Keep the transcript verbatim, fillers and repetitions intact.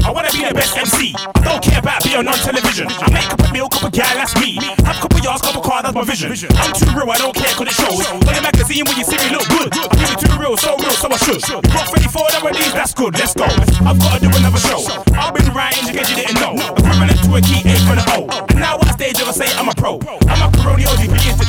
I wanna be the best M C. Don't care about being on television. I make up a meal, couple gal, that's me. Have a couple yards, couple cars, that's my vision. I'm too real, I don't care cause it shows. On the magazine when you see me look good. I'm really too real, so real, so I should. You got thirty-four of these, that's good, let's go. I've gotta do another show. I've been writing in case you didn't know. Equivalent to a key eight for the O. And now on stage, I'll say I'm a pro. I'm a Peroni O G P